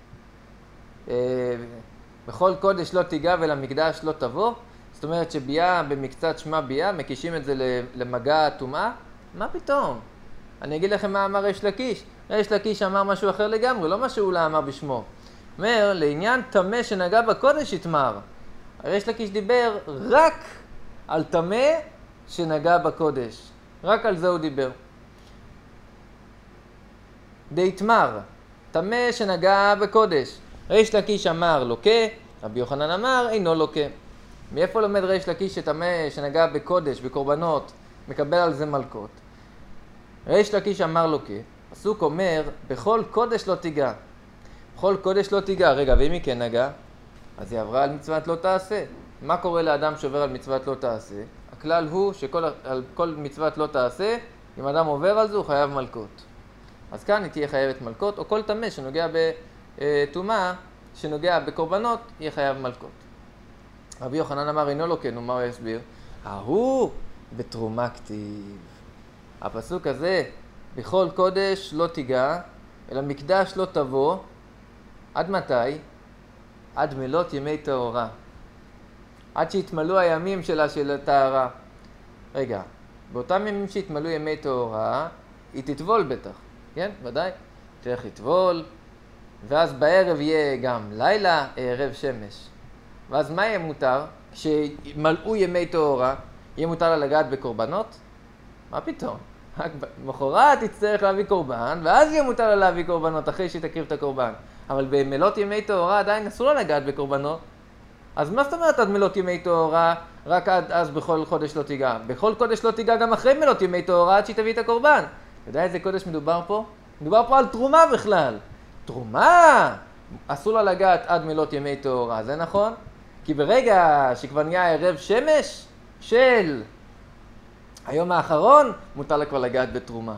בכל קודש לא תיגע ולמקדש לא תבוא? זאת אומרת שביאה במקצת שמה ביאה, מקישים את זה למגע הטומאה? מה פתאום? אני אגיד לכם מה אמר ריש לקיש. ריש לקיש אמר משהו אחר לגמרי, לא מה שאולה אמר בשמו. אומר, לעניין טמא שנגע בקודש יתמר. ריש לקיש דיבר רק על טמא שנגע בקודש. רק על זה הוא דיבר. דיתמר, טמא שנגע בקודש. ריש לקיש אמר לוקה, רבי יוחנן אמר אינו לוקה. מאיפה לומד ריש לקיש שטמא שנגע בקודש, בקורבנות, מקבל על זה מלכות? ריש לקיש אמר לוקה, פסוק אומר, בכל קודש לא תיגע. בכל קודש לא תיגע. רגע, ואם היא כן נגע, אז היא עברה על מצוות לא תעשה. מה קורה לאדם שעובר על מצוות לא תעשה? הכלל הוא שעל כל מצוות לא תעשה, אם אדם עובר על זה הוא חייב מלכות. אז כאן היא תהיה חייבת מלכות, או כל טמא שנוגע בטומאה, שנוגע בקורבנות, יהיה חייב מלכות. רבי יוחנן אמר אינו לוקה, נו מה הוא יסביר? ההוא בתרומה כתיב. הפסוק הזה, בכל קודש לא תיגע, אלא מקדש לא תבוא. עד מתי? עד מלות ימי טהרה. עד שהתמלאו הימים של הטהרה. רגע, באותם ימים שהתמלאו ימי טהרה, היא תטבול בטח, כן? ודאי. תלך לטבול, ואז בערב יהיה גם לילה, ערב שמש. ואז מה יהיה מותר? כשמלאו ימי טהרה, יהיה מותר לה לגעת בקורבנות? מה פתאום? מחרת תצטרך להביא קורבן, ואז יהיה מותר לה להביא קורבנות אחרי שהיא תקריב את הקורבן. אבל במלות ימי טהרה עדיין אסור לה לגעת בקורבנות. אז מה זאת אומרת עד מלות ימי טהרה, רק עד אז בכל חודש לא תיגע? בכל קודש לא תיגע גם אחרי מלות ימי טהרה עד שהיא תביא את הקורבן. אתה יודע איזה קודש מדובר פה? מדובר פה על תרומה בכלל. תרומה! אסור לה לגעת עד מלות ימי טהרה, זה נכון? כי ברגע שכבר נהיה ערב שמש של היום האחרון, מותר לה כבר לגעת בתרומה.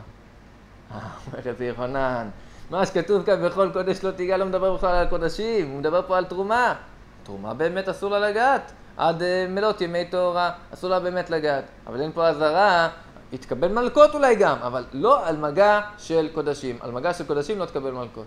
אומר רבי יוחנן, מה שכתוב כאן בכל קודש לא תיגע לא מדבר בכלל על קודשים, הוא מדבר פה על תרומה. תרומה באמת אסור לה לגעת, עד מלות ימי טהרה אסור לה באמת לגעת. אבל אין פה עזרה, היא תקבל מלכות אולי גם, אבל לא על מגע של קודשים. על מגע של קודשים לא תקבל מלכות.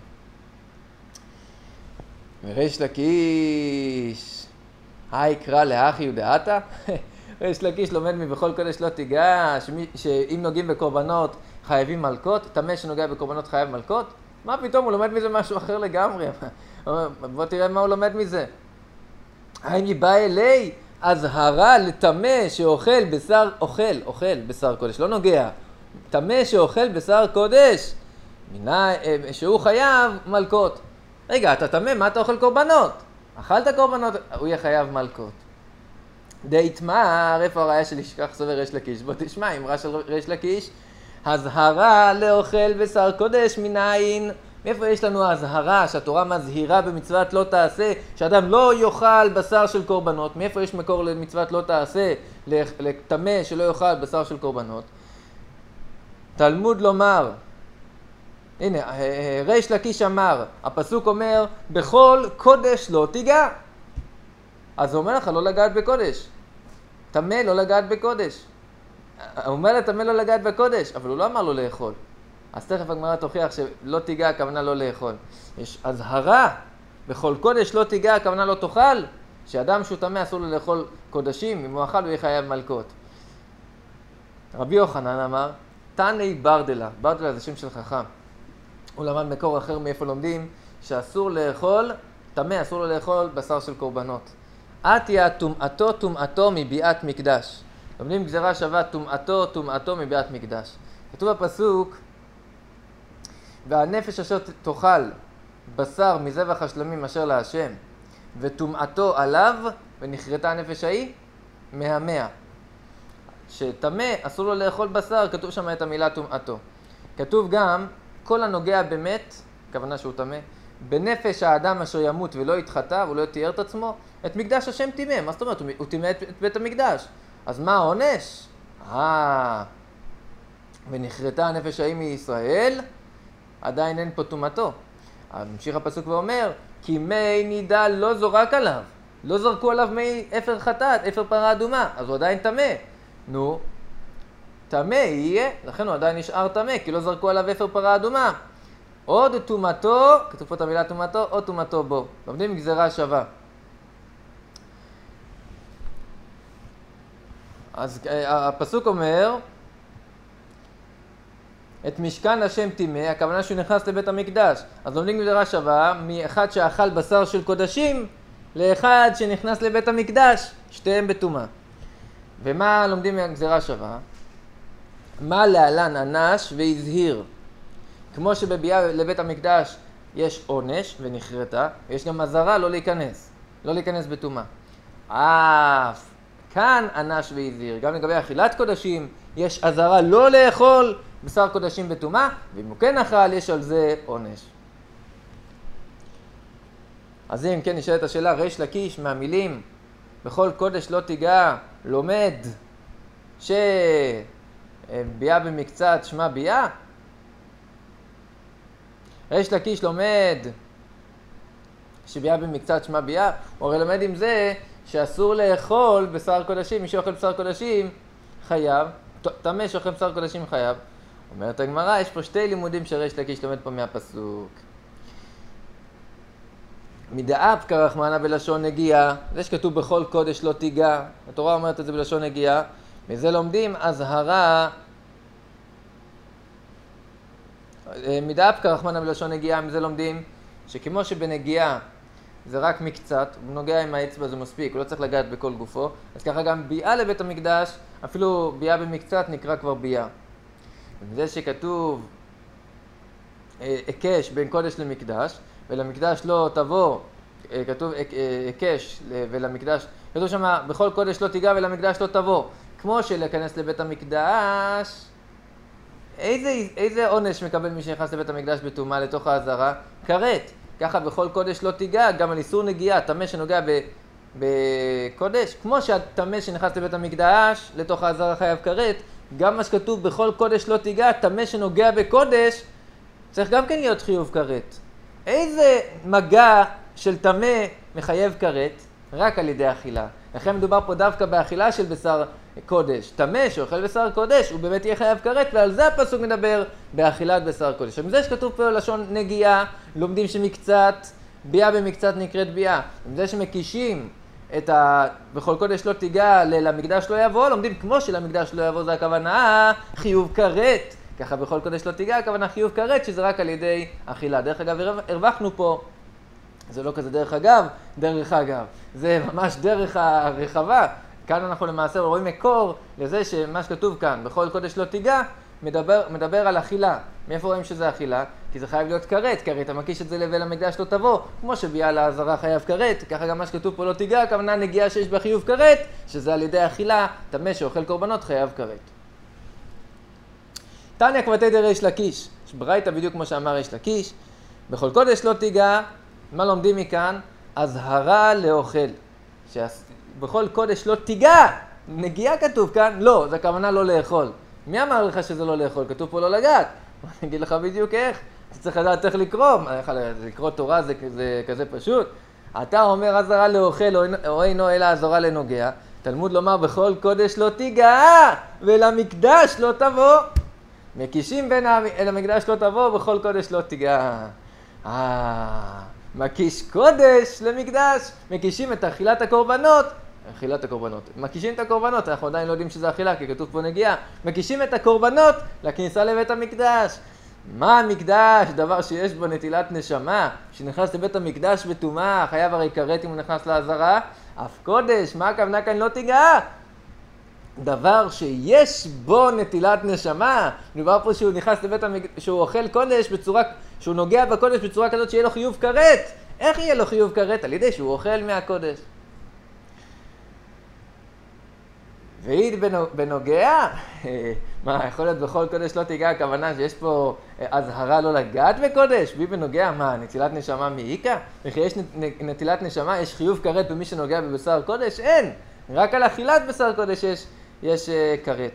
וריש לקיש, יקרא לאחי ודעתה? ריש לקיש לומד מבכל קודש לא תיגע, שאם נוגעים בקורבנות חייבים מלכות, טמא שנוגע בקורבנות חייב מלכות? מה פתאום, הוא לומד מזה משהו אחר לגמרי. בוא תראה מה הוא לומד מזה. האם היא באה אלי אזהרה לטמא שאוכל בשר, אוכל בשר קודש, לא נוגע. טמא שאוכל בשר קודש, שהוא חייב מלכות. ריגע, אתה טמא, מה אתה אוכל קורבנות? אכלת קורבנות, הוא יהיה חייב מלכות. דיתמר, איפה הראיה שלי שכך סובר ריש לקיש? בוא תשמע, אמרה של ריש לקיש, הזהרה לאוכל בשר קודש מנין. מאיפה יש לנו הזהרה שהתורה מזהירה במצוות לא תעשה, שאדם לא יאכל בשר של קורבנות? מאיפה יש מקור למצוות לא תעשה, לטמא שלא יאכל בשר של קורבנות? תלמוד לומר, הנה, ריש לקיש אמר, הפסוק אומר, בכל קודש לא תיגע. אז הוא אומר לך לא לגעת בקודש. טמא לא לגעת בקודש. הוא אומר לטמא לא לגעת בקודש, אבל הוא לא אמר לו לאכול. אז תכף הגמרא תוכיח שלא תיגע, הכוונה לא לאכול. יש הזהרה, בכל קודש לא תיגע, הכוונה לא תאכל, שאדם שהוא טמא אסור לו לאכול קודשים, אם הוא אכל הוא יהיה חייב מלכות. רבי יוחנן אמר, תני ברדלה, ברדלה זה שם של חכם. הוא למד מקור אחר מאיפה לומדים, שאסור לאכול, טמא אסור לו לאכול בשר של קורבנות. עטיה טומאתו מביאת מקדש. לומדים גזרה שווה טומאתו מביאת מקדש. כתוב בפסוק, והנפש אשר תאכל בשר מזבח השלמים אשר להשם, וטומאתו עליו, ונכרתה הנפש ההיא, מהמאה. שטמא, אסור לו לאכול בשר, כתוב שם את המילה טומאתו. כתוב גם, כל הנוגע במת, הכוונה שהוא טמא, בנפש האדם אשר ימות ולא יתחטא ולא יתיאר את עצמו, את מקדש השם טימא. מה זאת אומרת? הוא טימא את בית המקדש. אז מה העונש? ונכרתה הנפש ההיא מישראל, עדיין אין פה טומאתו. ממשיך הפסוק ואומר, כי מי נידה לא זורק עליו, לא זרקו עליו מי אפר חטאת, אפר פרה אדומה, אז הוא עדיין טמא. נו, טמא יהיה, לכן הוא עדיין נשאר טמא, כי לא זרקו עליו אפר פרה אדומה. עוד טומאתו, כתוב פה את המילה טומאתו, עוד טומאתו בו. לומדים גזירה שווה. אז הפסוק אומר, את משכן השם טימא, הכוונה שהוא נכנס לבית המקדש. אז לומדים גזירה שווה מאחד שאכל בשר של קודשים לאחד שנכנס לבית המקדש, שתיהם בטומאה. ומה לומדים מהגזירה שווה? מה להלן אנש והזהיר. כמו שבביאה לבית המקדש יש עונש ונכרתה, יש גם אזהרה לא להיכנס בטומאה. כאן אנש והזהיר. גם לגבי אכילת קודשים יש אזהרה לא לאכול בשר קודשים בטומאה, ואם הוא כן אכל יש על זה עונש. אז אם כן נשאלת השאלה, ריש לקיש מהמילים בכל קודש לא תיגע, לומד שביאה במקצת שמה ביאה? ריש לקיש לומד שביאה במקצת שמה ביאה, הוא הרי לומד עם זה שאסור לאכול בשר קודשים, מי שאוכל בשר קודשים חייב, טמא שאוכל בשר קודשים חייב. אומרת הגמרא, יש פה שתי לימודים שריש לקיש לומד פה מהפסוק. מדאב כרחמנה בלשון נגיעה, זה שכתוב בכל קודש לא תיגע, התורה אומרת את זה בלשון נגיעה, מזה לומדים אזהרה, מדאב כרחמנה בלשון נגיעה, מזה לומדים שכמו שבנגיעה זה רק מקצת, הוא נוגע עם האצבע זה מספיק, הוא לא צריך לגעת בכל גופו, אז ככה גם ביאה לבית המקדש, אפילו ביאה במקצת נקרא כבר ביאה. ומזה שכתוב הקש בין קודש למקדש, ולמקדש לא תבוא, כתוב הקש ולמקדש, כתוב שם בכל קודש לא תיגע ולמקדש לא תבוא. כמו שלהיכנס לבית המקדש, איזה עונש מקבל מי שנכנס לבית המקדש בטומאה לתוך האזהרה? כרת. ככה בכל קודש לא תיגע, גם על איסור נגיעה, טמא שנוגע בקודש, כמו שהטמא שנכנס לבית המקדש לתוך האזהרה חייב כרת, גם מה שכתוב בכל קודש לא תיגע, טמא שנוגע בקודש, צריך גם כן להיות חיוב כרת. איזה מגע של טמא מחייב כרת? רק על ידי אכילה. לכן מדובר פה דווקא באכילה של בשר קודש. טמא שאוכל בשר קודש, הוא באמת יהיה חייב כרת, ועל זה הפסוק מדבר באכילת בשר קודש. מזה שכתוב פה לשון נגיעה, לומדים שמקצת, ביאה במקצת נקראת ביאה. מזה שמקישים את בכל קודש לא תיגע, למקדש לא יבוא, לומדים כמו שלמקדש לא יבוא, זה הכוונה חיוב כרת. ככה בכל קודש לא תיגע, הכוונה חיוב כרת, שזה רק על ידי אכילה. דרך אגב, הרווחנו פה, זה לא כזה דרך אגב, זה ממש דרך הרחבה. כאן אנחנו למעשה רואים מקור לזה שמה שכתוב כאן, בכל קודש לא תיגע, מדבר על אכילה. מאיפה רואים שזה אכילה? כי זה חייב להיות כרת, אתה מקיש את זה לבל המקדש לא תבוא, כמו שביאה לעזרה חייב כרת, ככה גם מה שכתוב פה לא תיגע, הכוונה נגיעה שיש בה חיוב כרת, שזה על ידי אכילה, טמא שאוכל קורבנות חייב כרת. תניא כבתי דריש לקיש, יש ברייתא בדיוק כמו שאמר ריש לקיש, בכל קודש לא תיגע, מה לומדים מכאן? אזהרה לאוכל. בכל קודש לא תיגע, נגיעה כתוב כאן, לא, זה הכוונה לא לאכול. מי אמר לך שזה לא לאכול? כתוב פה לא לגעת. אני אגיד לך בדיוק איך, אתה צריך לדעת איך לקרוא, לקרוא תורה זה כזה פשוט. אתה אומר אזהרה לאוכל או אינו אלא אזהרה לנוגע, תלמוד לומר בכל קודש לא תיגע ולמקדש לא תבוא. מקישים בין אל המקדש לא תבוא, בכל קודש לא תיגע. מקיש קודש למקדש, מקישים את אכילת הקורבנות, מקישים את הקורבנות, אנחנו עדיין לא יודעים שזה אכילה, כי כתוב פה נגיעה, מקישים את הקורבנות לכניסה לבית המקדש. מה המקדש? דבר שיש בו נטילת נשמה, שנכנס לבית המקדש בטומאה, חייב הרי כרת אם הוא נכנס לעזרה, אף קודש, מה הכוונה כאן לא תיגע? דבר שיש בו נטילת נשמה, מדובר פה שהוא נכנס לבית המקדש, שהוא אוכל קודש בצורה, שהוא נוגע בקודש בצורה כזאת שיהיה לו חיוב כרת. איך יהיה לו חיוב כרת? על ידי שהוא אוכל מהקודש. והיא בנוגע, מה, יכול להיות בכל קודש לא תיגע, הכוונה שיש פה הזהרה לא לגעת בקודש? והיא בנוגע, מה, נטילת נשמה מעיקה? וכי יש נטילת נשמה, יש חיוב כרת במי שנוגע בבשר קודש? אין! רק על אכילת בשר קודש יש כרת.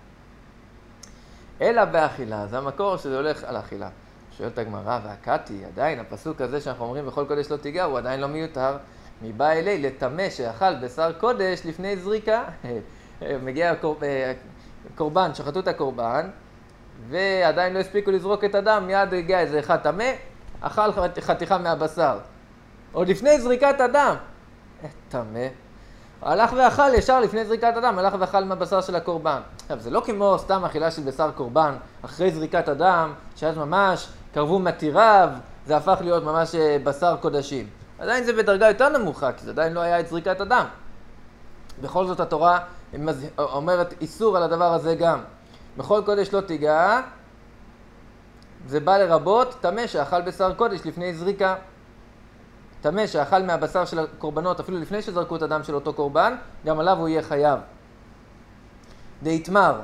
אלא באכילה, זה המקור שזה הולך על אכילה. שואלת הגמרא, והקתי, עדיין הפסוק הזה שאנחנו אומרים בכל קודש לא תיגע, הוא עדיין לא מיותר. מבא אלי לטמא שאכל בשר קודש לפני זריקה. מגיע קורבן, שחטו את הקורבן, ועדיין לא הספיקו לזרוק את הדם, מיד הגיע איזה אחד טמא, אכל חתיכה מהבשר. עוד לפני זריקת הדם. טמא. הלך ואכל ישר לפני זריקת הדם, הלך ואכל מהבשר של הקורבן. עכשיו, זה לא כמו סתם אכילה של בשר קורבן, אחרי זריקת הדם, שאז ממש קרבו מתיריו, זה הפך להיות ממש בשר קודשים. עדיין זה בדרגה יותר נמוכה, כי זה עדיין לא היה את זריקת הדם. בכל זאת התורה אומרת איסור על הדבר הזה גם. בכל קודש לא תיגע, זה בא לרבות טמא שאכל בשר קודש לפני זריקה. טמא שאכל מהבשר של הקורבנות, אפילו לפני שזרקו את הדם של אותו קורבן, גם עליו הוא יהיה חייב. דהיתמר,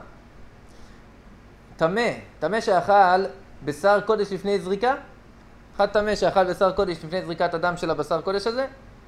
טמא שאכל בשר קודש לפני זריקה, אחד טמא שאכל בשר קודש לפני זריקת הדם של הבשר קודש הזה,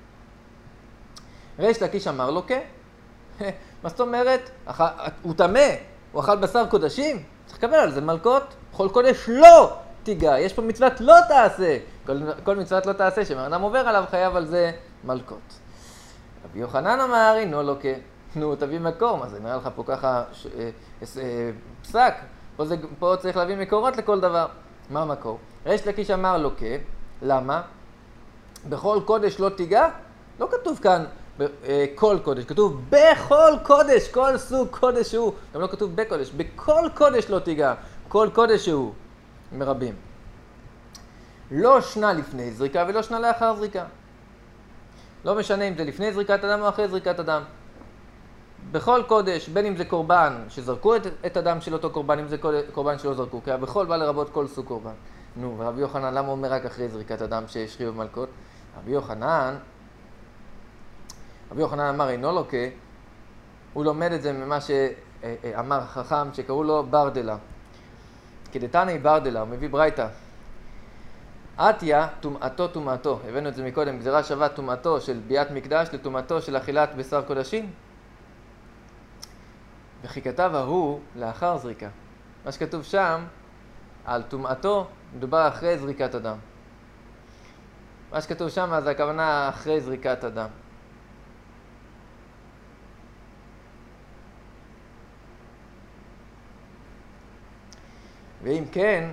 ריש לקיש אמר לו כן. מה זאת אומרת? הוא טמא, הוא אכל בשר קודשים, צריך לקבל על זה מלקות. בכל קודש לא תיגע, יש פה מצוות לא תעשה. כל מצוות לא תעשה שמאדם עובר עליו חייב על זה מלקות. רבי יוחנן אמר, אינו לא כן. נו, תביא מקור, מה זה נראה לך פה ככה פסק? פה צריך להביא מקורות לכל דבר. מה המקור? ריש לקיש אמר לו כן, למה? בכל קודש לא תיגע? לא כתוב כאן כל קודש, כתוב בכל קודש, כל סוג קודש שהוא. גם לא כתוב בקודש, בכל קודש לא תיגע, כל קודש שהוא. מרבים. לא שנה לפני זריקה ולא שנה לאחר זריקה. לא משנה אם זה לפני זריקת אדם או אחרי זריקת אדם. בכל קודש, בין אם זה קורבן שזרקו את הדם של אותו קורבן, אם זה קורבן שלא זרקו, כי בכל בא לרבות כל סוג קורבן. נו, ורבי יוחנן, למה אומר רק אחרי זריקת הדם שיש חיוב מלקות? רבי יוחנן אמר אינו לוקה, הוא לומד את זה ממה שאמר חכם שקראו לו ברדלה. כדתני ברדלה, הוא מביא ברייתא. עטיה, טומאתו. הבאנו את זה מקודם, גזירה שווה טומאתו של ביאת מקדש לטומאתו של אכילת בשר קודשים. וכי כתב ההוא לאחר זריקה. מה שכתוב שם על טומאתו מדובר אחרי זריקת הדם. מה שכתוב שם זה הכוונה אחרי זריקת הדם. ואם כן,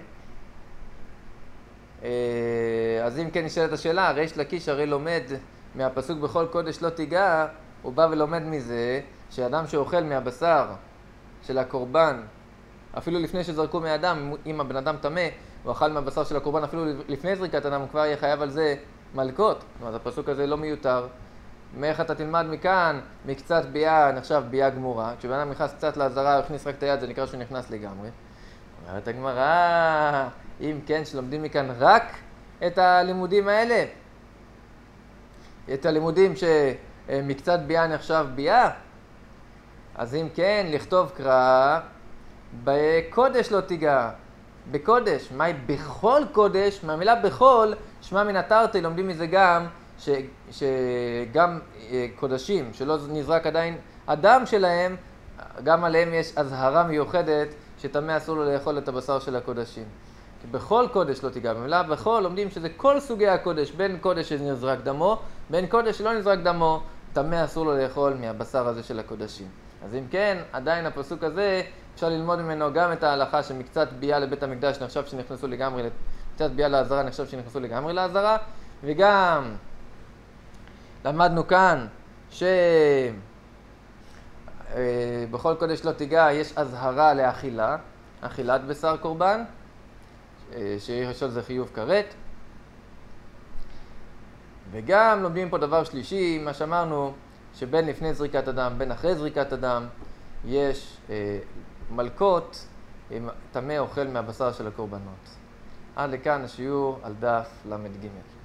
אז אם כן נשאלת השאלה, ריש לקיש הרי לומד מהפסוק בכל קודש לא תיגע, הוא בא ולומד מזה שאדם שאוכל מהבשר של הקורבן, אפילו לפני שזרקו מהאדם, אם הבן אדם טמא, הוא אכל מהבשר של הקורבן אפילו לפני זריקת הדם, הוא כבר יהיה חייב על זה מלקות. אז הפסוק הזה לא מיותר. מאיך אתה תלמד מכאן, מקצת ביאה, נחשב ביאה גמורה. כשבן אדם נכנס קצת לעזרה, הוא הכניס רק את היד, זה נקרא שהוא נכנס לגמרי. אומרת הגמרא, אם כן, שלומדים מכאן רק את הלימודים האלה, את הלימודים שמקצת ביאה נחשב ביאה, אז אם כן, לכתוב קרא, בקודש לא תיגע. בקודש, מהי בכל קודש? מהמילה בכל, שמע מן התרתי, לומדים מזה גם, שגם קודשים, שלא נזרק עדיין הדם שלהם, גם עליהם יש הזהרה מיוחדת, שטמא אסור לו לאכול את הבשר של הקודשים. כי בכל קודש לא תיגע. במילה בכל לומדים שזה כל סוגי הקודש, בין קודש שנזרק דמו, בין קודש שלא נזרק דמו, טמא אסור לו לאכול מהבשר הזה של הקודשים. אז אם כן, עדיין הפסוק הזה, אפשר ללמוד ממנו גם את ההלכה שמקצת ביאה לבית המקדש נחשב שנכנסו לגמרי, קצת ביאה לעזרה נחשב שנכנסו לגמרי לעזרה, וגם למדנו כאן בכל קודש לא תיגע יש הזהרה לאכילה, אכילת בשר קורבן, שיש על זה חיוב כרת. וגם לומדים פה דבר שלישי, מה שאמרנו, שבין לפני זריקת הדם, בין אחרי זריקת הדם, יש מלקות, טמא אוכל מהבשר של הקורבנות. עד לכאן השיעור על דף למד ג'.